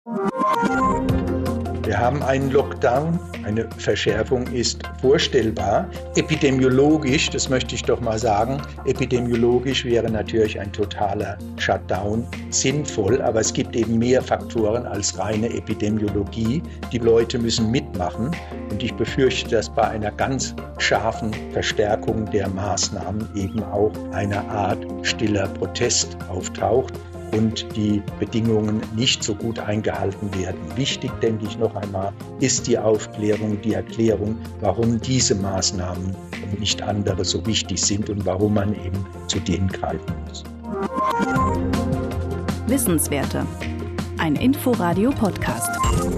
Wir haben einen Lockdown, eine Verschärfung ist vorstellbar. Epidemiologisch, das möchte ich doch mal sagen, epidemiologisch wäre natürlich ein totaler Shutdown sinnvoll, aber es gibt eben mehr Faktoren als reine Epidemiologie. Die Leute müssen mitmachen und ich befürchte, dass bei einer ganz scharfen Verstärkung der Maßnahmen eben auch eine Art stiller Protest auftaucht und die Bedingungen nicht so gut eingehalten werden. Wichtig, denke ich noch einmal, ist die Aufklärung, die Erklärung, warum diese Maßnahmen und nicht andere so wichtig sind und warum man eben zu denen greifen muss. Wissenswerte. Ein Inforadio-Podcast.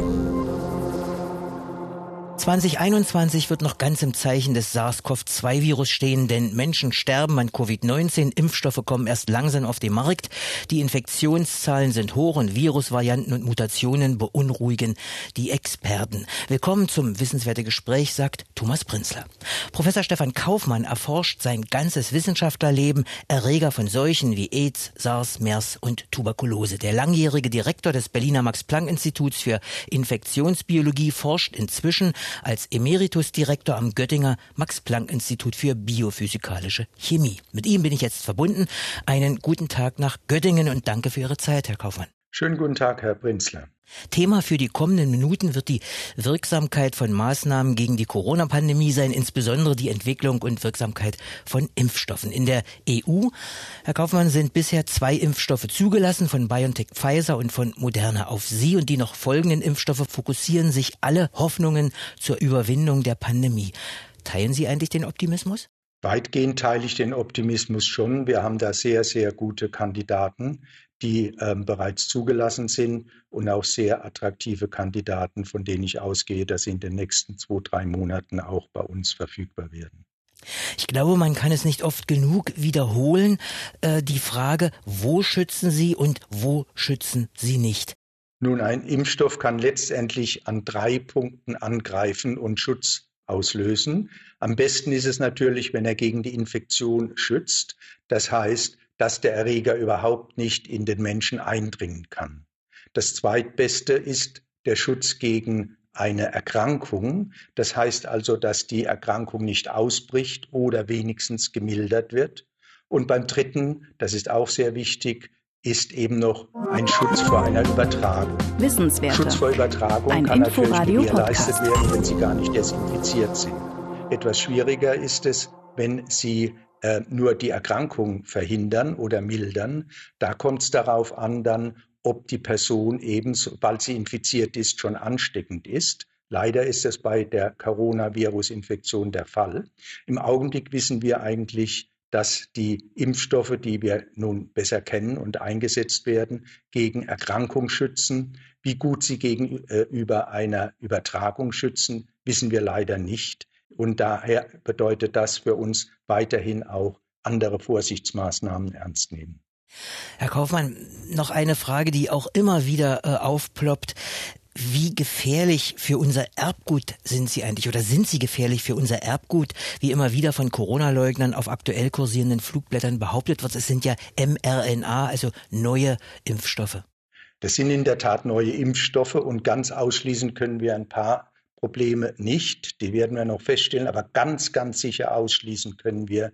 2021 wird noch ganz im Zeichen des SARS-CoV-2-Virus stehen, denn Menschen sterben an Covid-19, Impfstoffe kommen erst langsam auf den Markt, die Infektionszahlen sind hoch und Virusvarianten und Mutationen beunruhigen die Experten. Willkommen zum Wissenswerte-Gespräch, sagt Thomas Prinzler. Professor Stefan Kaufmann erforscht sein ganzes Wissenschaftlerleben Erreger von Seuchen wie AIDS, SARS, MERS und Tuberkulose. Der langjährige Direktor des Berliner Max-Planck-Instituts für Infektionsbiologie forscht inzwischen als Emeritusdirektor am Göttinger Max-Planck-Institut für biophysikalische Chemie. Mit ihm bin ich jetzt verbunden. Einen guten Tag nach Göttingen und danke für Ihre Zeit, Herr Kaufmann. Schönen guten Tag, Herr Prinzler. Thema für die kommenden Minuten wird die Wirksamkeit von Maßnahmen gegen die Corona-Pandemie sein, insbesondere die Entwicklung und Wirksamkeit von Impfstoffen. In der EU, Herr Kaufmann, sind bisher 2 Impfstoffe zugelassen, von BioNTech Pfizer und von Moderna. Auf Sie und die noch folgenden Impfstoffe fokussieren sich alle Hoffnungen zur Überwindung der Pandemie. Teilen Sie eigentlich den Optimismus? Weitgehend teile ich den Optimismus schon. Wir haben da sehr, sehr gute Kandidaten, die bereits zugelassen sind und auch sehr attraktive Kandidaten, von denen ich ausgehe, dass sie in den nächsten 2-3 Monaten auch bei uns verfügbar werden. Ich glaube, man kann es nicht oft genug wiederholen. Die Frage, wo schützen Sie und wo schützen Sie nicht? Nun, ein Impfstoff kann letztendlich an 3 Punkten angreifen und Schutz auslösen. Am besten ist es natürlich, wenn er gegen die Infektion schützt. Das heißt, dass der Erreger überhaupt nicht in den Menschen eindringen kann. Das zweitbeste ist der Schutz gegen eine Erkrankung. Das heißt also, dass die Erkrankung nicht ausbricht oder wenigstens gemildert wird. Und beim dritten, das ist auch sehr wichtig, ist eben noch ein Schutz vor einer Übertragung. Wissenswerte. Schutz vor Übertragung ein kann natürlich gewährleistet Podcast werden, wenn Sie gar nicht desinfiziert sind. Etwas schwieriger ist es, wenn Sie nur die Erkrankung verhindern oder mildern. Da kommt es darauf an, dann, ob die Person eben, sobald sie infiziert ist, schon ansteckend ist. Leider ist es bei der Coronavirus-Infektion der Fall. Im Augenblick wissen wir eigentlich, dass die Impfstoffe, die wir nun besser kennen und eingesetzt werden, gegen Erkrankung schützen. Wie gut sie gegenüber einer Übertragung schützen, wissen wir leider nicht. Und daher bedeutet das für uns weiterhin auch andere Vorsichtsmaßnahmen ernst nehmen. Herr Kaufmann, noch eine Frage, die auch immer wieder aufploppt. Wie gefährlich für unser Erbgut sind Sie eigentlich oder sind Sie gefährlich für unser Erbgut, wie immer wieder von Corona-Leugnern auf aktuell kursierenden Flugblättern behauptet wird? Es sind ja mRNA, also neue Impfstoffe. Das sind in der Tat neue Impfstoffe und ganz ausschließen können wir ein paar Probleme nicht. Die werden wir noch feststellen, aber ganz, ganz sicher ausschließen können wir,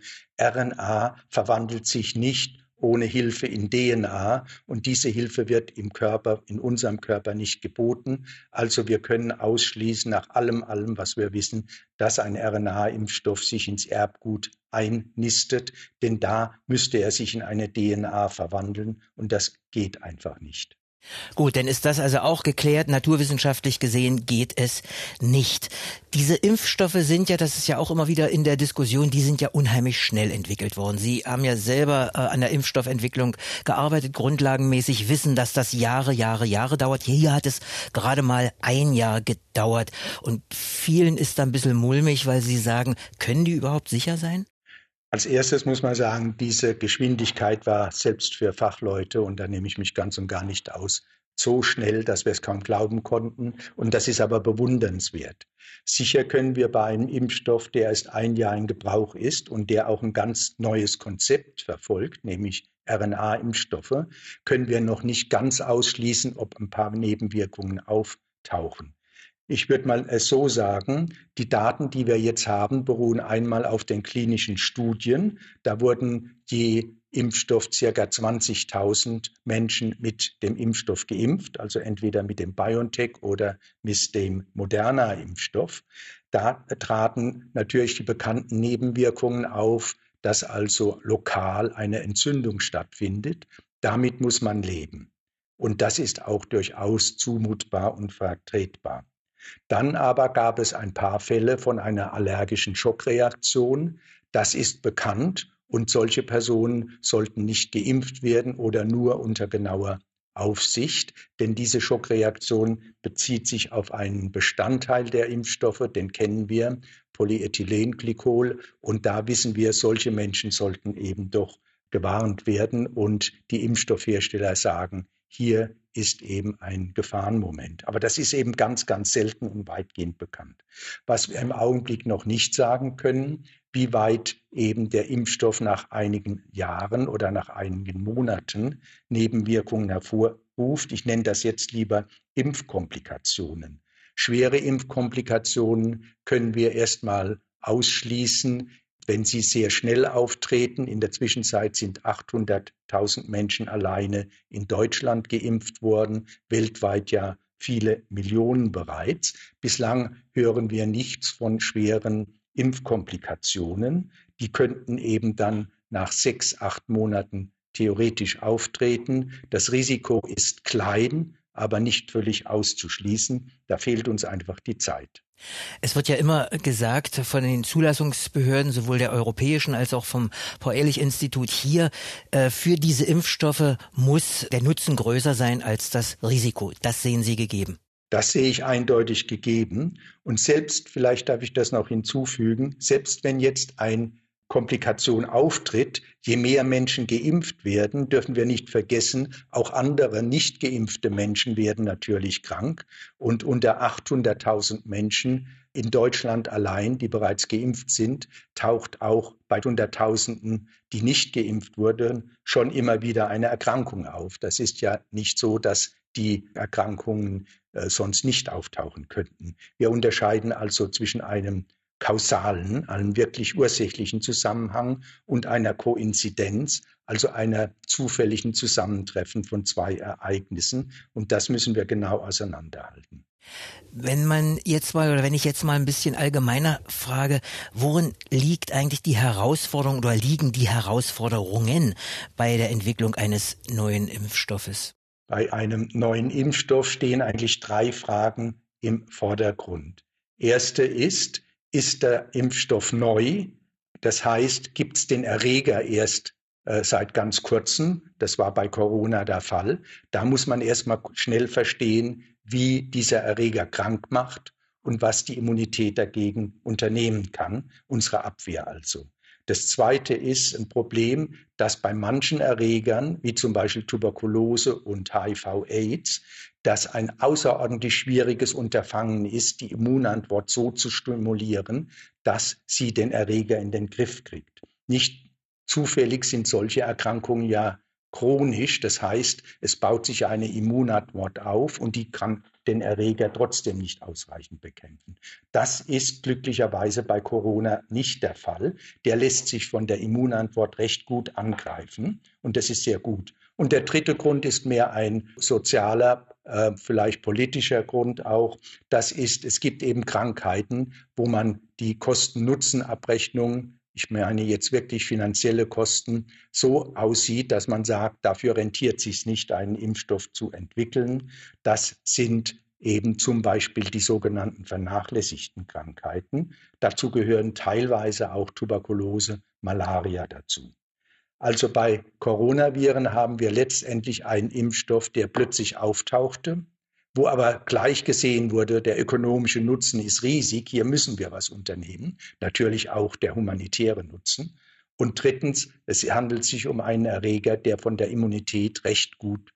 RNA verwandelt sich nicht ohne Hilfe in DNA und diese Hilfe wird im Körper, in unserem Körper nicht geboten. Also wir können ausschließen nach allem, was wir wissen, dass ein RNA-Impfstoff sich ins Erbgut einnistet, denn da müsste er sich in eine DNA verwandeln und das geht einfach nicht. Gut, dann ist das also auch geklärt. Naturwissenschaftlich gesehen geht es nicht. Diese Impfstoffe sind ja, das ist ja auch immer wieder in der Diskussion, die sind ja unheimlich schnell entwickelt worden. Sie haben ja selber an der Impfstoffentwicklung gearbeitet, grundlagenmäßig, wissen, dass das Jahre dauert. Hier hat es gerade mal 1 Jahr gedauert. Und vielen ist da ein bisschen mulmig, weil sie sagen, können die überhaupt sicher sein? Als erstes muss man sagen, diese Geschwindigkeit war selbst für Fachleute, und da nehme ich mich ganz und gar nicht aus, so schnell, dass wir es kaum glauben konnten. Und das ist aber bewundernswert. Sicher können wir bei einem Impfstoff, der erst 1 Jahr in Gebrauch ist und der auch ein ganz neues Konzept verfolgt, nämlich mRNA-Impfstoffe, können wir noch nicht ganz ausschließen, ob ein paar Nebenwirkungen auftauchen. Ich würde mal so sagen, die Daten, die wir jetzt haben, beruhen einmal auf den klinischen Studien. Da wurden je Impfstoff circa 20.000 Menschen mit dem Impfstoff geimpft, also entweder mit dem BioNTech oder mit dem Moderna-Impfstoff. Da traten natürlich die bekannten Nebenwirkungen auf, dass also lokal eine Entzündung stattfindet. Damit muss man leben. Und das ist auch durchaus zumutbar und vertretbar. Dann aber gab es ein paar Fälle von einer allergischen Schockreaktion. Das ist bekannt und solche Personen sollten nicht geimpft werden oder nur unter genauer Aufsicht, denn diese Schockreaktion bezieht sich auf einen Bestandteil der Impfstoffe, den kennen wir, Polyethylenglycol, und da wissen wir, solche Menschen sollten eben doch gewarnt werden und die Impfstoffhersteller sagen, hier ist eben ein Gefahrenmoment. Aber das ist eben ganz, ganz selten und weitgehend bekannt. Was wir im Augenblick noch nicht sagen können, wie weit eben der Impfstoff nach einigen Jahren oder nach einigen Monaten Nebenwirkungen hervorruft. Ich nenne das jetzt lieber Impfkomplikationen. Schwere Impfkomplikationen können wir erstmal ausschließen, wenn sie sehr schnell auftreten. In der Zwischenzeit sind 800.000 Menschen alleine in Deutschland geimpft worden, weltweit ja viele Millionen bereits. Bislang hören wir nichts von schweren Impfkomplikationen. Die könnten eben dann nach 6, 8 Monaten theoretisch auftreten. Das Risiko ist klein, aber nicht völlig auszuschließen. Da fehlt uns einfach die Zeit. Es wird ja immer gesagt von den Zulassungsbehörden, sowohl der europäischen als auch vom Paul-Ehrlich-Institut hier, für diese Impfstoffe muss der Nutzen größer sein als das Risiko. Das sehen Sie gegeben. Das sehe ich eindeutig gegeben. Und selbst, vielleicht darf ich das noch hinzufügen, selbst wenn jetzt ein Komplikation auftritt, je mehr Menschen geimpft werden, dürfen wir nicht vergessen, auch andere nicht geimpfte Menschen werden natürlich krank. Und unter 800.000 Menschen in Deutschland allein, die bereits geimpft sind, taucht auch bei Hunderttausenden, die nicht geimpft wurden, schon immer wieder eine Erkrankung auf. Das ist ja nicht so, dass die Erkrankungen sonst nicht auftauchen könnten. Wir unterscheiden also zwischen einem kausalen, einem wirklich ursächlichen Zusammenhang und einer Koinzidenz, also einer zufälligen Zusammentreffen von zwei Ereignissen. Und das müssen wir genau auseinanderhalten. Wenn ich jetzt mal ein bisschen allgemeiner frage, worin liegt eigentlich die Herausforderung oder liegen die Herausforderungen bei der Entwicklung eines neuen Impfstoffes? Bei einem neuen Impfstoff stehen eigentlich 3 Fragen im Vordergrund. Erste ist der Impfstoff neu? Das heißt, gibt es den Erreger erst seit ganz kurzem? Das war bei Corona der Fall. Da muss man erstmal schnell verstehen, wie dieser Erreger krank macht und was die Immunität dagegen unternehmen kann, unsere Abwehr also. Das Zweite ist ein Problem, dass bei manchen Erregern, wie zum Beispiel Tuberkulose und HIV/AIDS, das ein außerordentlich schwieriges Unterfangen ist, die Immunantwort so zu stimulieren, dass sie den Erreger in den Griff kriegt. Nicht zufällig sind solche Erkrankungen ja chronisch, das heißt, es baut sich eine Immunantwort auf und die kann den Erreger trotzdem nicht ausreichend bekämpfen. Das ist glücklicherweise bei Corona nicht der Fall. Der lässt sich von der Immunantwort recht gut angreifen und das ist sehr gut. Und der dritte Grund ist mehr ein sozialer, vielleicht politischer Grund auch. Das ist, es gibt eben Krankheiten, wo man die Kosten-Nutzen-Abrechnung, ich meine jetzt wirklich finanzielle Kosten, so aussieht, dass man sagt, dafür rentiert es sich nicht, einen Impfstoff zu entwickeln. Das sind eben zum Beispiel die sogenannten vernachlässigten Krankheiten. Dazu gehören teilweise auch Tuberkulose, Malaria dazu. Also bei Coronaviren haben wir letztendlich einen Impfstoff, der plötzlich auftauchte, wo aber gleich gesehen wurde, der ökonomische Nutzen ist riesig, hier müssen wir was unternehmen, natürlich auch der humanitäre Nutzen. Und drittens, es handelt sich um einen Erreger, der von der Immunität recht gut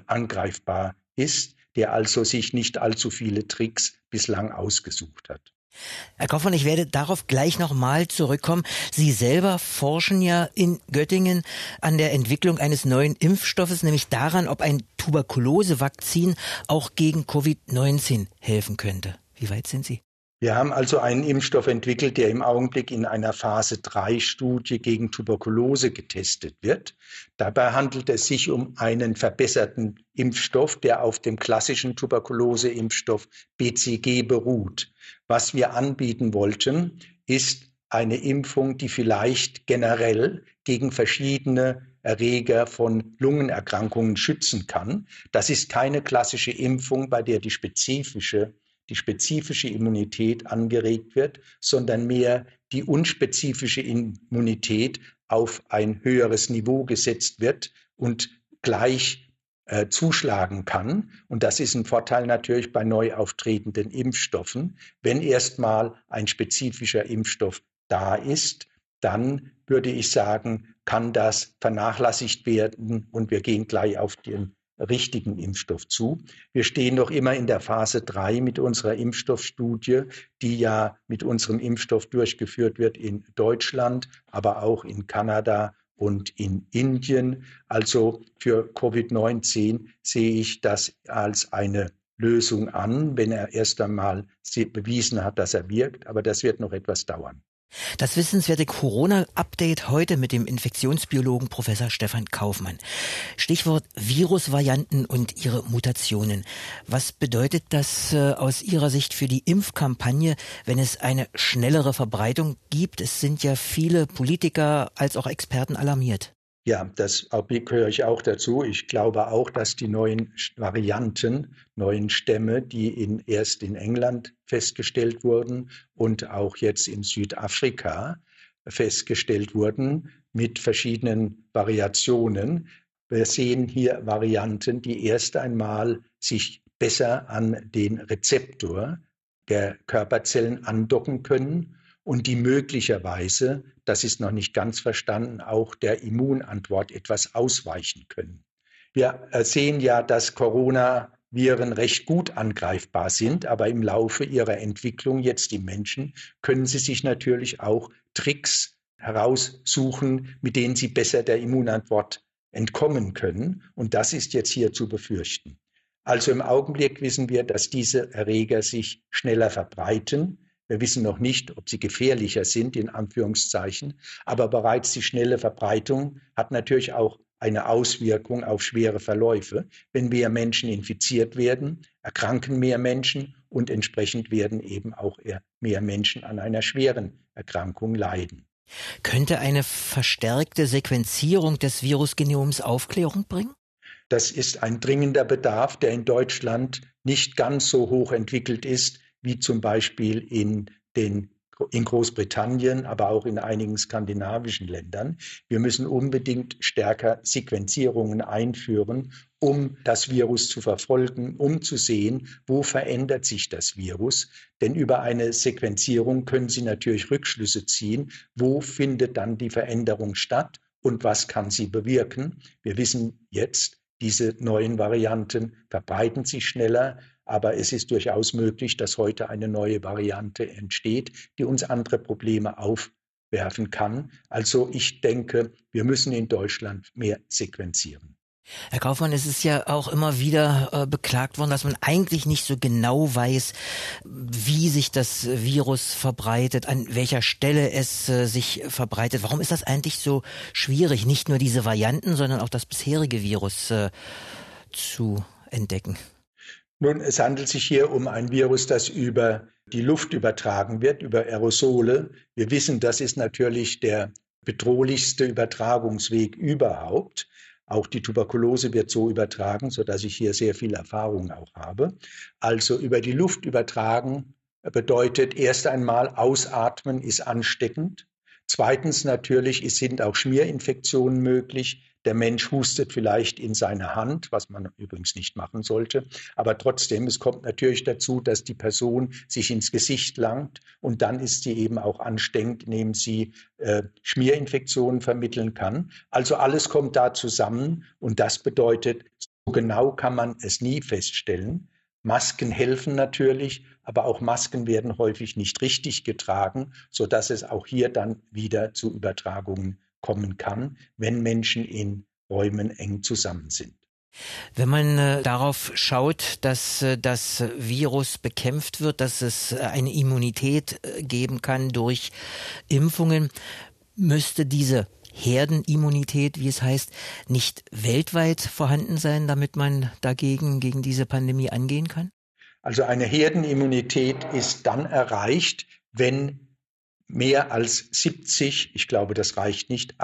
angreifbar ist, der also sich nicht allzu viele Tricks bislang ausgesucht hat. Herr Kaufmann, ich werde darauf gleich nochmal zurückkommen. Sie selber forschen ja in Göttingen an der Entwicklung eines neuen Impfstoffes, nämlich daran, ob ein Tuberkulose-Vakzin auch gegen Covid-19 helfen könnte. Wie weit sind Sie? Wir haben also einen Impfstoff entwickelt, der im Augenblick in einer Phase-3-Studie gegen Tuberkulose getestet wird. Dabei handelt es sich um einen verbesserten Impfstoff, der auf dem klassischen Tuberkulose-Impfstoff BCG beruht. Was wir anbieten wollten, ist eine Impfung, die vielleicht generell gegen verschiedene Erreger von Lungenerkrankungen schützen kann. Das ist keine klassische Impfung, bei der die spezifische Immunität angeregt wird, sondern mehr die unspezifische Immunität auf ein höheres Niveau gesetzt wird und gleich zuschlagen kann. Und das ist ein Vorteil natürlich bei neu auftretenden Impfstoffen. Wenn erstmal ein spezifischer Impfstoff da ist, dann würde ich sagen, kann das vernachlässigt werden und wir gehen gleich auf den richtigen Impfstoff zu. Wir stehen noch immer in der Phase 3 mit unserer Impfstoffstudie, die ja mit unserem Impfstoff durchgeführt wird in Deutschland, aber auch in Kanada und in Indien. Also für Covid-19 sehe ich das als eine Lösung an, wenn er erst einmal bewiesen hat, dass er wirkt. Aber das wird noch etwas dauern. Das wissenswerte Corona-Update heute mit dem Infektionsbiologen Professor Stefan Kaufmann. Stichwort Virusvarianten und ihre Mutationen. Was bedeutet das aus Ihrer Sicht für die Impfkampagne, wenn es eine schnellere Verbreitung gibt? Es sind ja viele Politiker als auch Experten alarmiert. Ja, das gehöre ich auch dazu. Ich glaube auch, dass die neuen Varianten, neuen Stämme, die erst in England festgestellt wurden und auch jetzt in Südafrika festgestellt wurden, mit verschiedenen Variationen. Wir sehen hier Varianten, die erst einmal sich besser an den Rezeptor der Körperzellen andocken können und die möglicherweise, das ist noch nicht ganz verstanden, auch der Immunantwort etwas ausweichen können. Wir sehen ja, dass Coronaviren recht gut angreifbar sind, aber im Laufe ihrer Entwicklung jetzt im Menschen können sie sich natürlich auch Tricks heraussuchen, mit denen sie besser der Immunantwort entkommen können. Und das ist jetzt hier zu befürchten. Also im Augenblick wissen wir, dass diese Erreger sich schneller verbreiten. Wir wissen noch nicht, ob sie gefährlicher sind, in Anführungszeichen, aber bereits die schnelle Verbreitung hat natürlich auch eine Auswirkung auf schwere Verläufe. Wenn mehr Menschen infiziert werden, erkranken mehr Menschen und entsprechend werden eben auch mehr Menschen an einer schweren Erkrankung leiden. Könnte eine verstärkte Sequenzierung des Virusgenoms Aufklärung bringen? Das ist ein dringender Bedarf, der in Deutschland nicht ganz so hoch entwickelt ist, wie zum Beispiel in Großbritannien, aber auch in einigen skandinavischen Ländern. Wir müssen unbedingt stärker Sequenzierungen einführen, um das Virus zu verfolgen, um zu sehen, wo verändert sich das Virus. Denn über eine Sequenzierung können Sie natürlich Rückschlüsse ziehen, wo findet dann die Veränderung statt und was kann sie bewirken. Wir wissen jetzt, diese neuen Varianten verbreiten sich schneller, aber es ist durchaus möglich, dass heute eine neue Variante entsteht, die uns andere Probleme aufwerfen kann. Also ich denke, wir müssen in Deutschland mehr sequenzieren. Herr Kaufmann, es ist ja auch immer wieder beklagt worden, dass man eigentlich nicht so genau weiß, wie sich das Virus verbreitet, an welcher Stelle es sich verbreitet. Warum ist das eigentlich so schwierig, nicht nur diese Varianten, sondern auch das bisherige Virus zu entdecken? Nun, es handelt sich hier um ein Virus, das über die Luft übertragen wird, über Aerosole. Wir wissen, das ist natürlich der bedrohlichste Übertragungsweg überhaupt. Auch die Tuberkulose wird so übertragen, sodass ich hier sehr viel Erfahrung auch habe. Also über die Luft übertragen bedeutet erst einmal, Ausatmen ist ansteckend. Zweitens natürlich, es sind auch Schmierinfektionen möglich. Der Mensch hustet vielleicht in seine Hand, was man übrigens nicht machen sollte. Aber trotzdem, es kommt natürlich dazu, dass die Person sich ins Gesicht langt und dann ist sie eben auch ansteckend, indem sie Schmierinfektionen vermitteln kann. Also alles kommt da zusammen und das bedeutet, so genau kann man es nie feststellen. Masken helfen natürlich, aber auch Masken werden häufig nicht richtig getragen, sodass es auch hier dann wieder zu Übertragungen kommen kann, wenn Menschen in Räumen eng zusammen sind. Wenn man darauf schaut, dass das Virus bekämpft wird, dass es eine Immunität geben kann durch Impfungen, müsste diese Herdenimmunität, wie es heißt, nicht weltweit vorhanden sein, damit man gegen diese Pandemie angehen kann? Also eine Herdenimmunität ist dann erreicht, wenn mehr als 70, ich glaube, das reicht nicht,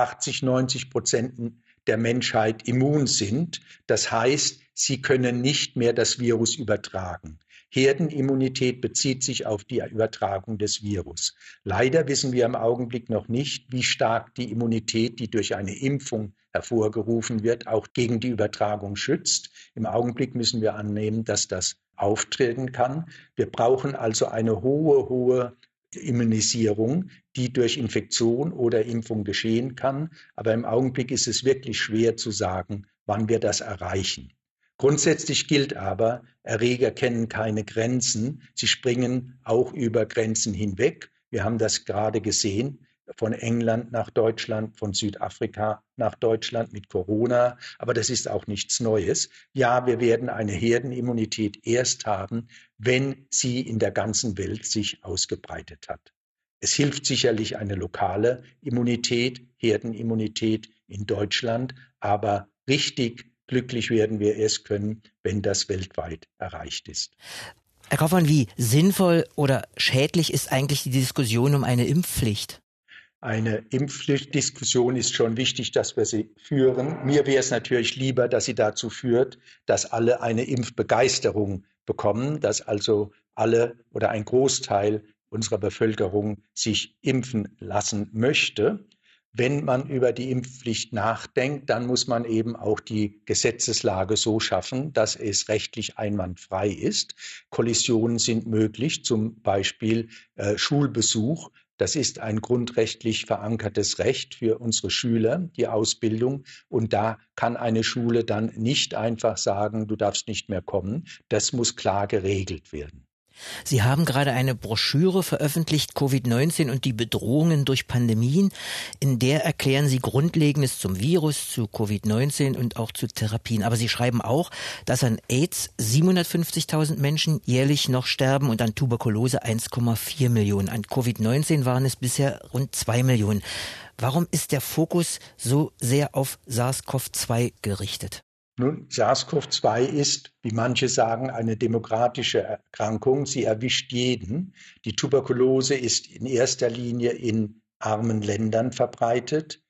80-90% der Menschheit immun sind. Das heißt, sie können nicht mehr das Virus übertragen. Herdenimmunität bezieht sich auf die Übertragung des Virus. Leider wissen wir im Augenblick noch nicht, wie stark die Immunität, die durch eine Impfung hervorgerufen wird, auch gegen die Übertragung schützt. Im Augenblick müssen wir annehmen, dass das auftreten kann. Wir brauchen also eine hohe Immunisierung, die durch Infektion oder Impfung geschehen kann. Aber im Augenblick ist es wirklich schwer zu sagen, wann wir das erreichen. Grundsätzlich gilt aber, Erreger kennen keine Grenzen. Sie springen auch über Grenzen hinweg. Wir haben das gerade gesehen, von England nach Deutschland, von Südafrika nach Deutschland mit Corona. Aber das ist auch nichts Neues. Ja, wir werden eine Herdenimmunität erst haben, wenn sie in der ganzen Welt sich ausgebreitet hat. Es hilft sicherlich eine lokale Immunität, Herdenimmunität in Deutschland, aber richtig glücklich werden wir erst können, wenn das weltweit erreicht ist. Herr Kaufmann, wie sinnvoll oder schädlich ist eigentlich die Diskussion um eine Impfpflicht? Eine Impfpflichtdiskussion ist schon wichtig, dass wir sie führen. Mir wäre es natürlich lieber, dass sie dazu führt, dass alle eine Impfbegeisterung bekommen, dass also alle oder ein Großteil unserer Bevölkerung sich impfen lassen möchte. Wenn man über die Impfpflicht nachdenkt, dann muss man eben auch die Gesetzeslage so schaffen, dass es rechtlich einwandfrei ist. Kollisionen sind möglich, zum Beispiel Schulbesuch. Das ist ein grundrechtlich verankertes Recht für unsere Schüler, die Ausbildung. Und da kann eine Schule dann nicht einfach sagen, du darfst nicht mehr kommen. Das muss klar geregelt werden. Sie haben gerade eine Broschüre veröffentlicht, Covid-19 und die Bedrohungen durch Pandemien. In der erklären Sie Grundlegendes zum Virus, zu Covid-19 und auch zu Therapien. Aber Sie schreiben auch, dass an AIDS 750.000 Menschen jährlich noch sterben und an Tuberkulose 1,4 Millionen. An Covid-19 waren es bisher rund 2 Millionen. Warum ist der Fokus so sehr auf SARS-CoV-2 gerichtet? Nun, SARS-CoV-2 ist, wie manche sagen, eine demokratische Erkrankung. Sie erwischt jeden. Die Tuberkulose ist in erster Linie in armen Ländern verbreitet.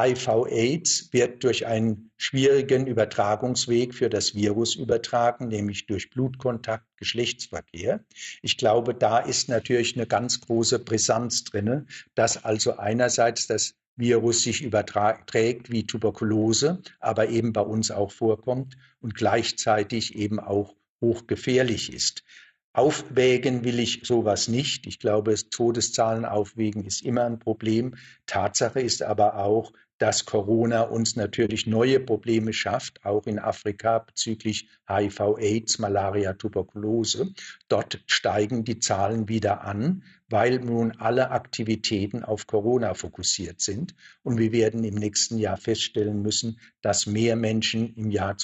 HIV-AIDS wird durch einen schwierigen Übertragungsweg für das Virus übertragen, nämlich durch Blutkontakt, Geschlechtsverkehr. Ich glaube, da ist natürlich eine ganz große Brisanz drin, dass also einerseits das Virus sich überträgt wie Tuberkulose, aber eben bei uns auch vorkommt und gleichzeitig eben auch hochgefährlich ist. Aufwägen will ich sowas nicht. Ich glaube, Todeszahlen aufwägen ist immer ein Problem. Tatsache ist aber auch, dass Corona uns natürlich neue Probleme schafft, auch in Afrika bezüglich HIV, AIDS, Malaria, Tuberkulose. Dort steigen die Zahlen wieder an, weil nun alle Aktivitäten auf Corona fokussiert sind. Und wir werden im nächsten Jahr feststellen müssen, dass mehr Menschen im Jahr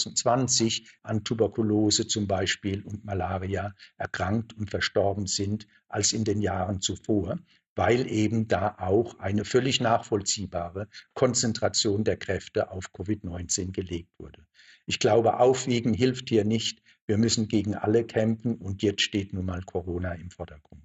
2020 an Tuberkulose zum Beispiel und Malaria erkrankt und verstorben sind als in den Jahren zuvor, weil eben da auch eine völlig nachvollziehbare Konzentration der Kräfte auf Covid-19 gelegt wurde. Ich glaube, Aufwiegen hilft hier nicht. Wir müssen gegen alle kämpfen und jetzt steht nun mal Corona im Vordergrund.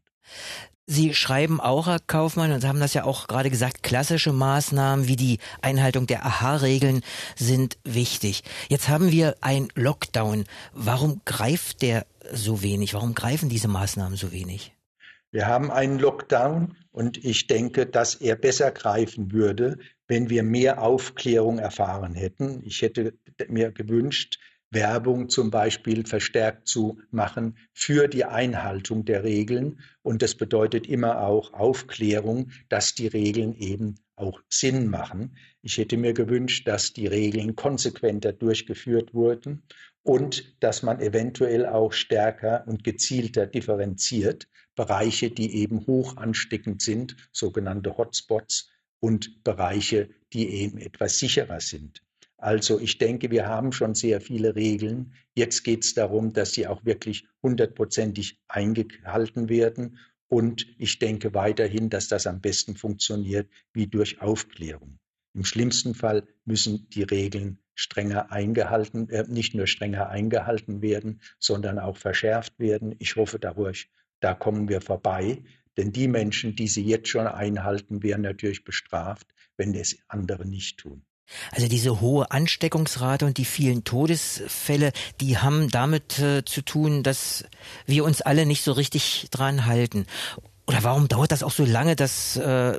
Sie schreiben auch, Herr Kaufmann, und haben das ja auch gerade gesagt, klassische Maßnahmen wie die Einhaltung der AHA-Regeln sind wichtig. Jetzt haben wir einen Lockdown. Warum greift der so wenig? Warum greifen diese Maßnahmen so wenig? Wir haben einen Lockdown und ich denke, dass er besser greifen würde, wenn wir mehr Aufklärung erfahren hätten. Ich hätte mir gewünscht, Werbung zum Beispiel verstärkt zu machen für die Einhaltung der Regeln. Und das bedeutet immer auch Aufklärung, dass die Regeln eben auch Sinn machen. Ich hätte mir gewünscht, dass die Regeln konsequenter durchgeführt wurden und dass man eventuell auch stärker und gezielter differenziert Bereiche, die eben hoch ansteckend sind, sogenannte Hotspots, und Bereiche, die eben etwas sicherer sind. Also ich denke, wir haben schon sehr viele Regeln. Jetzt geht es darum, dass sie auch wirklich 100%ig eingehalten werden. Und ich denke weiterhin, dass das am besten funktioniert wie durch Aufklärung. Im schlimmsten Fall müssen die Regeln strenger eingehalten, nicht nur strenger eingehalten werden, sondern auch verschärft werden. Ich hoffe dadurch, da kommen wir vorbei. Denn die Menschen, die sie jetzt schon einhalten, werden natürlich bestraft, wenn es andere nicht tun. Also diese hohe Ansteckungsrate und die vielen Todesfälle, die haben damit zu tun, dass wir uns alle nicht so richtig dran halten. Oder warum dauert das auch so lange, dass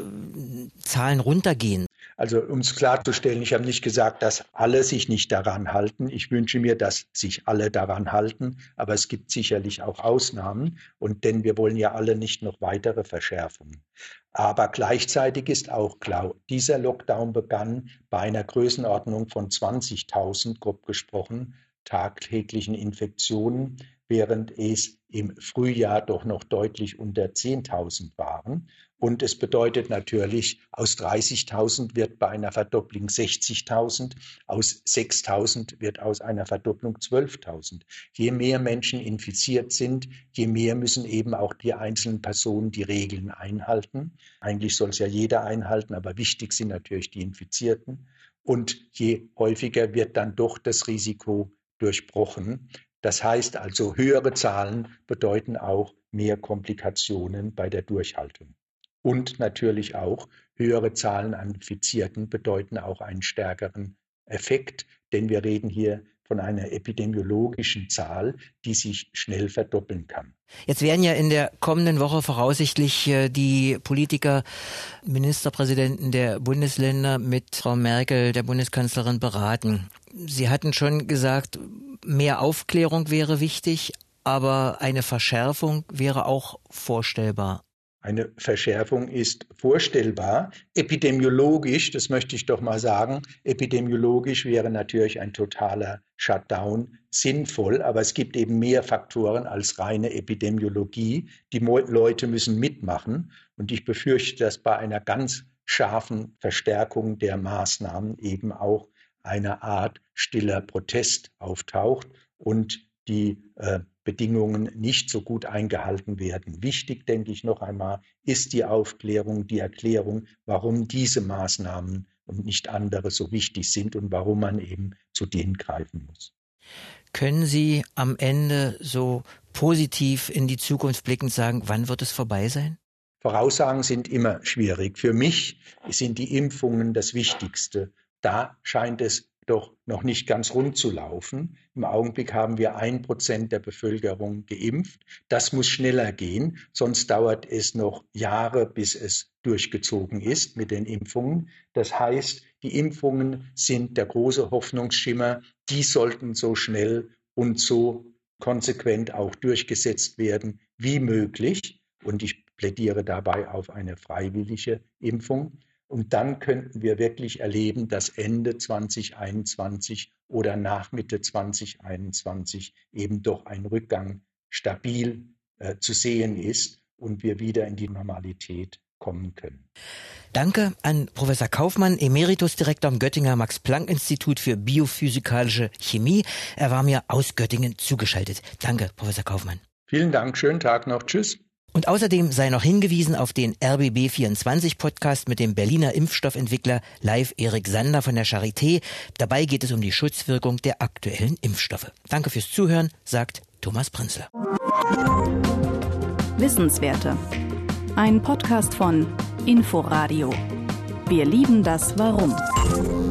Zahlen runtergehen? Also um es klarzustellen, ich habe nicht gesagt, dass alle sich nicht daran halten. Ich wünsche mir, dass sich alle daran halten, aber es gibt sicherlich auch Ausnahmen, und denn wir wollen ja alle nicht noch weitere Verschärfungen. Aber gleichzeitig ist auch klar, dieser Lockdown begann bei einer Größenordnung von 20.000, grob gesprochen, tagtäglichen Infektionen, während es im Frühjahr doch noch deutlich unter 10.000 waren. Und es bedeutet natürlich, aus 30.000 wird bei einer Verdopplung 60.000, aus 6.000 wird aus einer Verdopplung 12.000. Je mehr Menschen infiziert sind, je mehr müssen eben auch die einzelnen Personen die Regeln einhalten. Eigentlich soll es ja jeder einhalten, aber wichtig sind natürlich die Infizierten. Und je häufiger wird dann doch das Risiko durchbrochen. Das heißt also, höhere Zahlen bedeuten auch mehr Komplikationen bei der Durchhaltung. Und natürlich auch höhere Zahlen an Infizierten bedeuten auch einen stärkeren Effekt, denn wir reden hier von einer epidemiologischen Zahl, die sich schnell verdoppeln kann. Jetzt werden ja in der kommenden Woche voraussichtlich die Politiker, Ministerpräsidenten der Bundesländer mit Frau Merkel, der Bundeskanzlerin, beraten. Sie hatten schon gesagt, mehr Aufklärung wäre wichtig, aber eine Verschärfung wäre auch vorstellbar. Eine Verschärfung ist vorstellbar. Epidemiologisch, das möchte ich doch mal sagen, epidemiologisch wäre natürlich ein totaler Shutdown sinnvoll, aber es gibt eben mehr Faktoren als reine Epidemiologie. Die Leute müssen mitmachen, und ich befürchte, dass bei einer ganz scharfen Verstärkung der Maßnahmen eben auch eine Art stiller Protest auftaucht und die Bedingungen nicht so gut eingehalten werden. Wichtig, denke ich noch einmal, ist die Aufklärung, die Erklärung, warum diese Maßnahmen und nicht andere so wichtig sind und warum man eben zu denen greifen muss. Können Sie am Ende so positiv in die Zukunft blickend sagen, wann wird es vorbei sein? Voraussagen sind immer schwierig. Für mich sind die Impfungen das Wichtigste. Da scheint es doch noch nicht ganz rund zu laufen. Im Augenblick haben wir 1% der Bevölkerung geimpft. Das muss schneller gehen, sonst dauert es noch Jahre, bis es durchgezogen ist mit den Impfungen. Das heißt, die Impfungen sind der große Hoffnungsschimmer. Die sollten so schnell und so konsequent auch durchgesetzt werden wie möglich. Und ich plädiere dabei auf eine freiwillige Impfung. Und dann könnten wir wirklich erleben, dass Ende 2021 oder nach Mitte 2021 eben doch ein Rückgang stabil zu sehen ist und wir wieder in die Normalität kommen können. Danke an Professor Kaufmann, Emeritusdirektor am Göttinger Max-Planck-Institut für biophysikalische Chemie. Er war mir aus Göttingen zugeschaltet. Danke, Professor Kaufmann. Vielen Dank, schönen Tag noch, tschüss. Und außerdem sei noch hingewiesen auf den RBB24-Podcast mit dem Berliner Impfstoffentwickler Live Erik Sander von der Charité. Dabei geht es um die Schutzwirkung der aktuellen Impfstoffe. Danke fürs Zuhören, sagt Thomas Prinzler. Wissenswerte. Ein Podcast von Inforadio. Wir lieben das Warum.